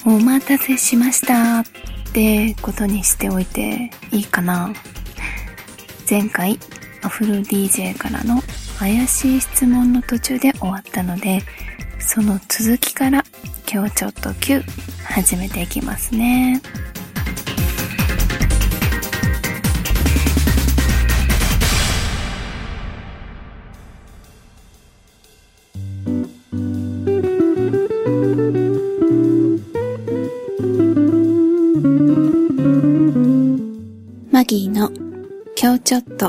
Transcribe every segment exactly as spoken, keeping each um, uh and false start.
お待たせしましたってことにしておいていいかな。前回アフロ ディージェー からの怪しい質問の途中で終わったので、その続きから今日ちょっと キュー 始めていきますね。マギーの今日ちょっと。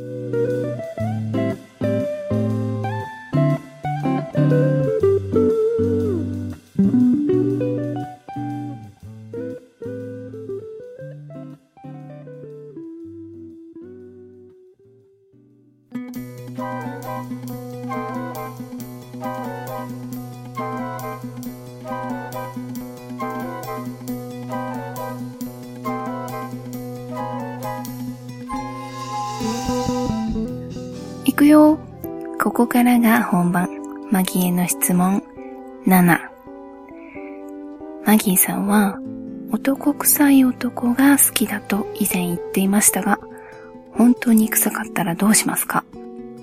いくよ。ここからが本番。マギーへの質問なな。マギーさんは男臭い男が好きだと以前言っていましたが、本当に臭かったらどうしますか？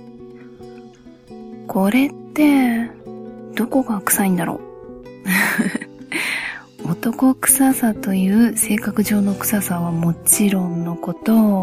これってどこが臭いんだろう男臭さという性格上の臭さはもちろんのこと、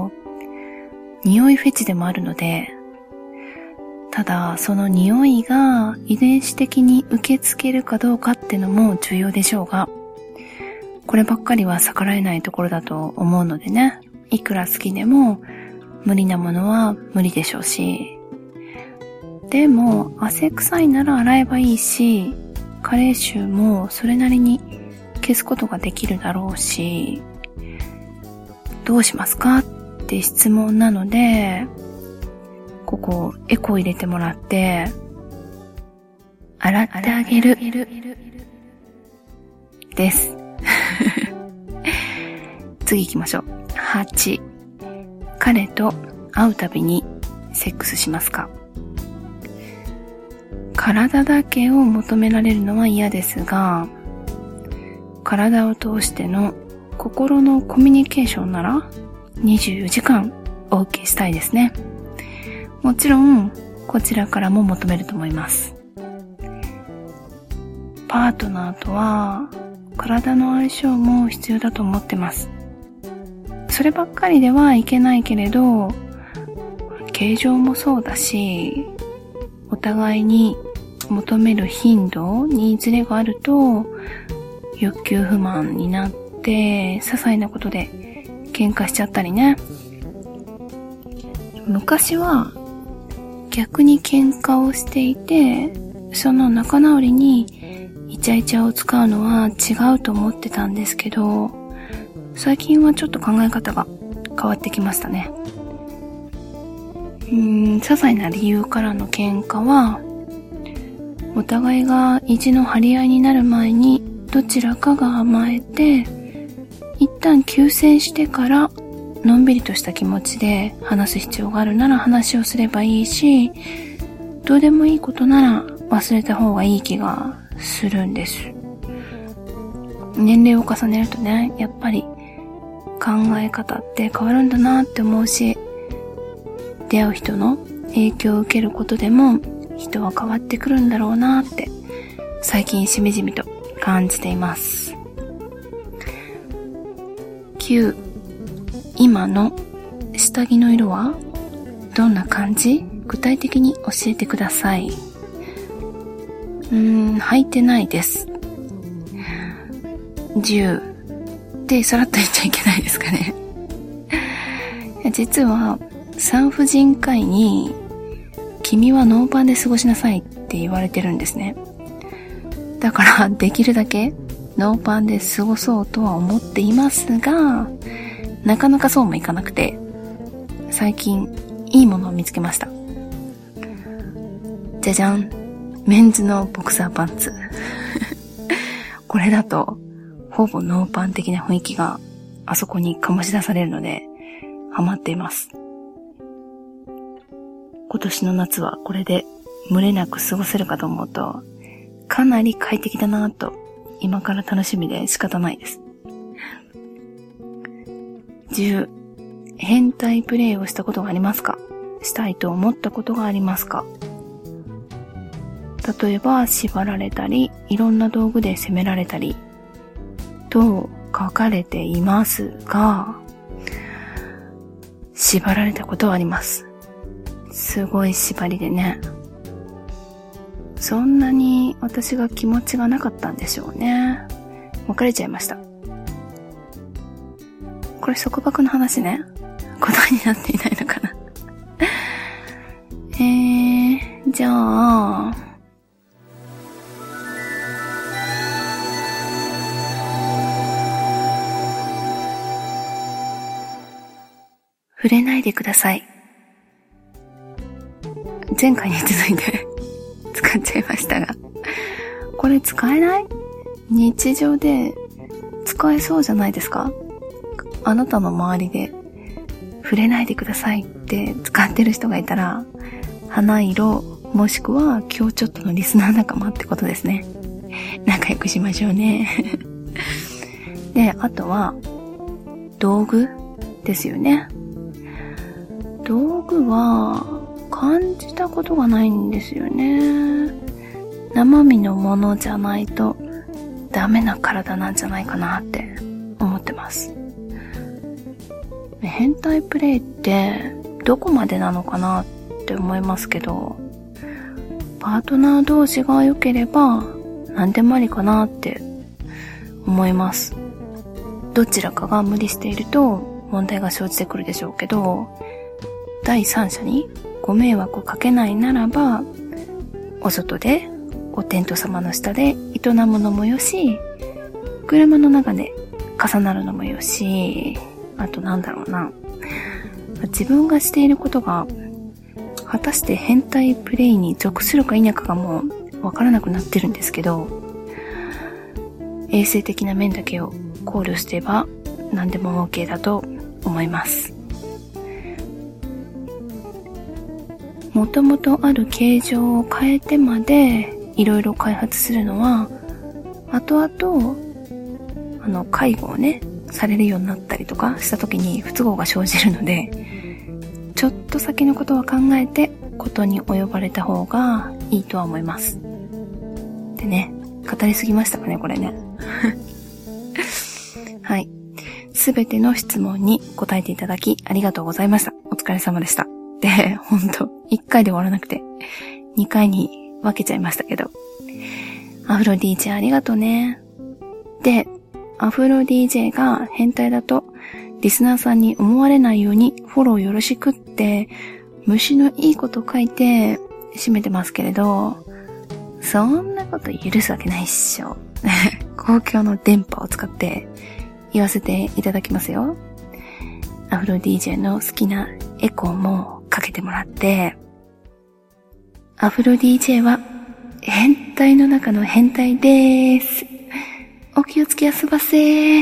匂いフェチでもあるので、ただその匂いが遺伝子的に受け付けるかどうかってのも重要でしょうが、こればっかりは逆らえないところだと思うのでね、いくら好きでも無理なものは無理でしょうし、でも汗臭いなら洗えばいいし、加齢臭もそれなりに消すことができるだろうし、どうしますかって質問なので、ここエコー入れてもらって洗ってあげるです次行きましょう。はち、彼と会うたびにセックスしますか？体だけを求められるのは嫌ですが、体を通しての心のコミュニケーションならにじゅうよじかんお受けしたいですね。もちろんこちらからも求めると思います。パートナーとは体の相性も必要だと思ってます。そればっかりではいけないけれど、形状もそうだし、お互いに求める頻度にズレがあると欲求不満になって、些細なことで喧嘩しちゃったりね。昔は逆に喧嘩をしていて、その仲直りにイチャイチャを使うのは違うと思ってたんですけど、最近はちょっと考え方が変わってきましたね。うーん、些細な理由からの喧嘩は、お互いが意地の張り合いになる前にどちらかが甘えて、一旦休戦してからのんびりとした気持ちで話す必要があるなら話をすればいいし、どうでもいいことなら忘れた方がいい気がするんです。年齢を重ねるとね、やっぱり考え方って変わるんだなって思うし、出会う人の影響を受けることでも人は変わってくるんだろうなって最近しみじみと感じています。きゅう、今の下着の色はどんな感じ？具体的に教えてください。うーん、履いてないです。じゅうでさらっと言っちゃいけないですかね実は産婦人科医に君はノーパンで過ごしなさいって言われてるんですね。だからできるだけノーパンで過ごそうとは思っていますが、なかなかそうもいかなくて、最近いいものを見つけました。じゃじゃん、メンズのボクサーパンツこれだとほぼノーパン的な雰囲気があそこに醸し出されるのでハマっています。今年の夏はこれで蒸れなく過ごせるかと思うとかなり快適だなと今から楽しみで仕方ないです。じゅう、変態プレイをしたことがありますか？したいと思ったことがありますか？例えば縛られたり、いろんな道具で責められたりと書かれていますが、縛られたことはあります。すごい縛りでね。そんなに私が気持ちがなかったんでしょうね。別れちゃいました。これ束縛の話ね。答えになっていないのかな。えー、じゃあ、触れないでください。前回に続いて使っちゃいましたが、これ使えない？日常で使えそうじゃないですか？あなたの周りで触れないでくださいって使ってる人がいたら、花色もしくは今日ちょっとのリスナー仲間ってことですね。仲良くしましょうね。で、あとは道具ですよね。道具は感じたことがないんですよね。生身のものじゃないとダメな体なんじゃないかなって思ってます。変態プレイってどこまでなのかなって思いますけど、パートナー同士が良ければ何でもありかなって思います。どちらかが無理していると問題が生じてくるでしょうけど、第三者にご迷惑をかけないならば、お外でおテント様の下で営むのもよし、車の中で重なるのもよし、あとなんだろうな、自分がしていることが果たして変態プレイに属するか否かがもうわからなくなってるんですけど、衛生的な面だけを考慮してば何でも OK だと思います。もともとある形状を変えてまでいろいろ開発するのは、後々あの介護をねされるようになったりとかした時に不都合が生じるので、ちょっと先のことは考えてことに及ばれた方がいいとは思います。でね、語りすぎましたかねこれね。はい、すべての質問に答えていただきありがとうございました。お疲れ様でした。で、ほんといっかいで終わらなくてにかいに分けちゃいましたけど、アフロ ディージェー ありがとうね。で、アフロ ディージェー が変態だとリスナーさんに思われないようにフォローよろしくって虫のいいこと書いて締めてますけれど、そんなこと許すわけないっしょ。公共の電波を使って言わせていただきますよ。アフロ ディージェー の好きなエコーもかけてもらって、アフロ ディージェー は変態の中の変態でーす。お気をつけやすばせー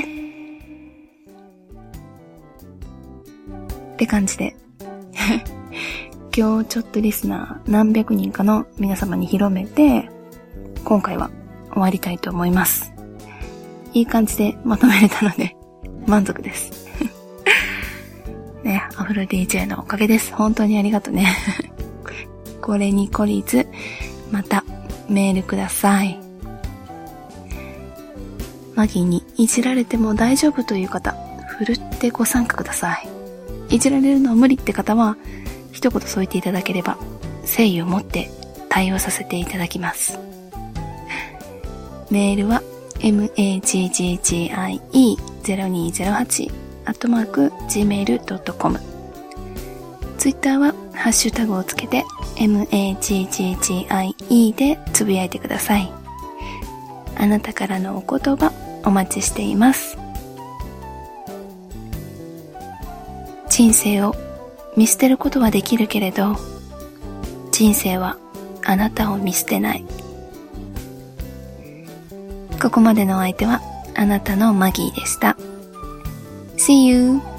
って感じで今日ちょっとリスナー何百人かの皆様に広めて、今回は終わりたいと思います。いい感じでまとめれたので満足ですね、アフロ ディージェー のおかげです。本当にありがとうねこれに懲りずまたメールください。マギーにいじられても大丈夫という方、ふるってご参加ください。いじられるのは無理って方は一言添えていただければ誠意を持って対応させていただきます。メールは マギゼロにーゼロはち アットマーク ジーメール ドットコム、 ツイッターはハッシュタグをつけて マギでつぶやいてください。あなたからのお言葉お待ちしています。人生を見捨てることはできるけれど、人生はあなたを見捨てない。ここまでのお相手はあなたのマギーでした。See you!